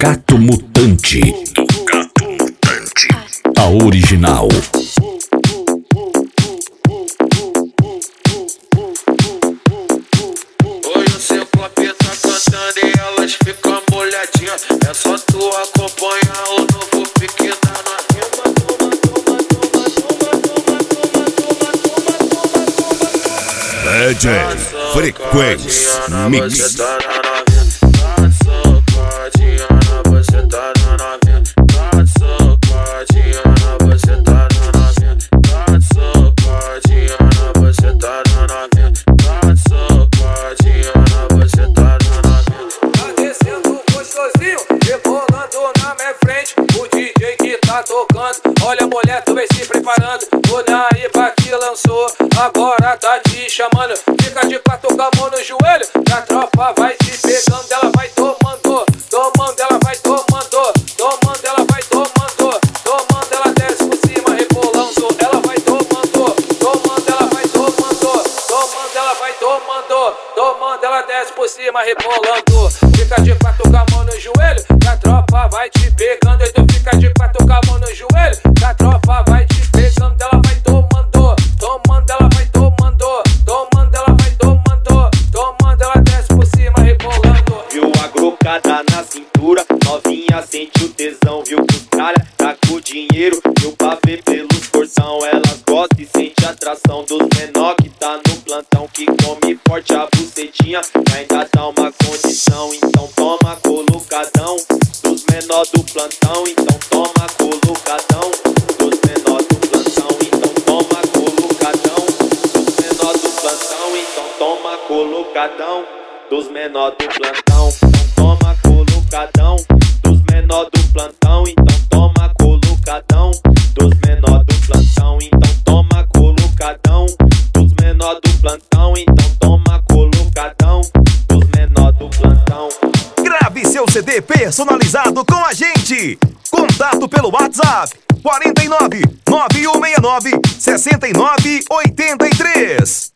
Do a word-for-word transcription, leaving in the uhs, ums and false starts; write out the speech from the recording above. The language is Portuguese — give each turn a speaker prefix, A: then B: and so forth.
A: Gato Mutante. Gato Mutante. A original.
B: Hoje o Ciclope tá cantando e elas ficam molhadinhas. É só tu acompanhar o novo pique da novinha.
A: D J Frequência Mix.
B: Você tá na novinha, tá socadinha na você tá na novinha, tá socadinha na você tá na novinha, tá socadinha na você tá na novinha, tá socadinha na você tá na novinha. Tá descendo gostosinho, rebolando na minha frente, o D J que tá tocando. Olha mulher, tu vem se preparando, o Naíba que lançou, agora tá te chamando. Fica de quatro com a mão no joelho, que a tropa vai te pegando. Ela vai tomando, tomando, ela vai tomando, tomando, ela vai tomando, tomando, ela desce por cima, rebolando. Ela vai tomando, tomando, ela vai tomando, tomando, ela vai tomando, tomando, ela desce por cima, rebolando. Fica de quatro com a mão no joelho, que a tropa vai te pegando. E tu fica de quatro com a mão no joelho, que a tropa vai te pegando. Ela vai tomando, tomando, ela vai tomando, tomando, ela vai tomando, tomando, ela desce por cima, rebolando.
C: Viu a grocada na cintura, novinha sente o tesão. Viu que os tralha tá com dinheiro, viu pra ver pelos portão. Elas gostam e sente a atração dos menor que tá no plantão, que come forte a bucetinha e ainda dá uma condição. Então toma colocadão dos menor do plantão. Então toma colocadão dos menor do plantão. Então toma colocadão dos menor do plantão. Então toma colocadão dos menor do plantão. Então toma colocadão dos menor do plantão. Então toma colocadão dos menor do plantão. Então toma colocadão dos menor do plantão. Então toma colocadão dos menor do plantão.
D: Grave seu C D personalizado com a gente. Contato pelo WhatsApp quarenta e nove, nove um seis nove, sessenta e nove oitenta e três.